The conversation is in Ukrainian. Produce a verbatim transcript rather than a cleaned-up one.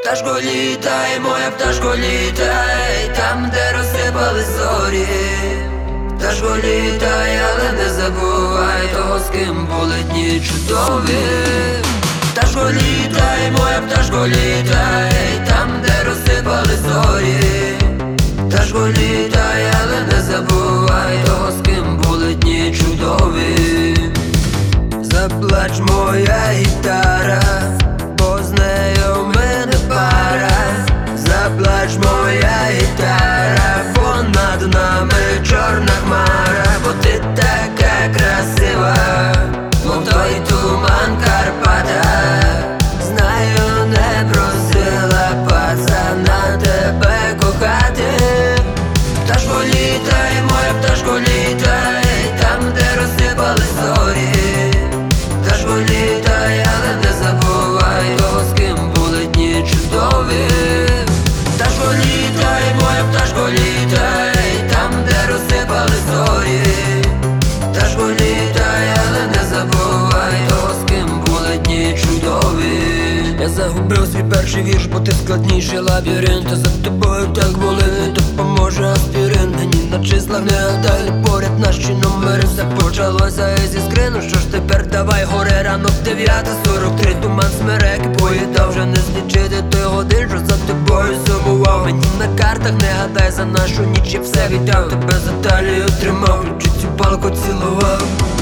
Пташко літай, моя пташко літай, там, де розсипались зорі. Пташко літай, але не забувай того, з ким були дні чудові. Пташко літай, моя пташко літай, там, де розсипались зорі. Пташко літай, але не забувай того, з ким були дні чудові. Заплач, моя гітара, бо з нею в мене пара. Заплач, моя гітара, бо над нами чорна хмара. Бо ти така красива, мов той туман Карпата. Знаю, не просила пацана тебе кохати. Пташко літай, моя пташко літай, там, де розсипались зорі. Пташко літай, але не забувай того, з ким були дні чудові. Пташко літай, моя пташко літай, там, де розсипались зорі. Пташко літай, але не забувай того, з ким були дні чудові. Я загубив свій перший вірш, бо ти складніший лабіринт. За тобою так були, не допоможе аспірин. Мені на числах не гадали, поряд наші номери. Все почалося із іскри, ну що ж тепер давай горе. Ранок дев'ята сорок три, туман смереки поїдав. Вже не злічити той годин, що за тобою сумував. Мені на картах не гадай, за нашу ніч я все віддав. Тебе за талію тримав, ключі цю палку цілував.